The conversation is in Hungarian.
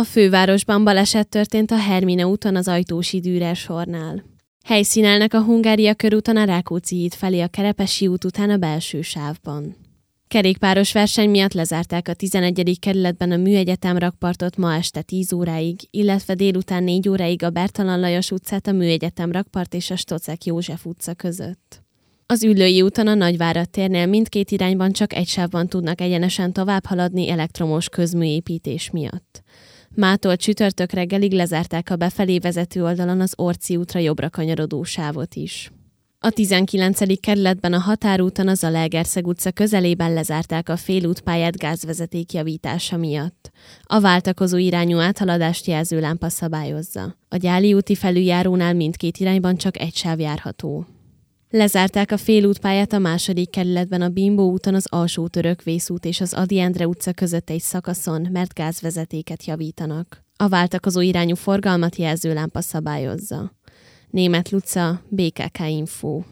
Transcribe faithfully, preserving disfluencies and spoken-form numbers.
A fővárosban baleset történt a Hermine úton az Ajtósi Dürer sornál. Helyszínelnek a Hungária körúton a Rákóczi híd felé a Kerepesi út után a belső sávban. Kerékpáros verseny miatt lezárták a tizenegyedik kerületben a Műegyetem rakpartot ma este tíz óráig, illetve délután négy óráig a Bertalan Lajos utcát a Műegyetem rakpart és a Stocek József utca között. Az Üllői úton a Nagyvárad térnél mindkét irányban csak egy sávban tudnak egyenesen tovább haladni elektromos közműépítés miatt. Mától csütörtök reggelig lezárták a befelé vezető oldalon az Orci útra jobbra kanyarodó sávot is. A tizenkilencedik kerületben a Határúton az Zalaegerszeg utca közelében lezárták a félútpályát gázvezeték javítása miatt. A váltakozó irányú áthaladást jelző lámpa szabályozza. A Gyáli úti felüljárónál mindkét irányban csak egy sáv járható. Lezárták a félútpályát a második kerületben a Bimbó úton az Alsó-Török Vészút és az Ady Endre utca között egy szakaszon, mert gázvezetéket javítanak. A váltakozó irányú forgalmat jelző lámpa szabályozza. Németh Luca, bé ká ká Info.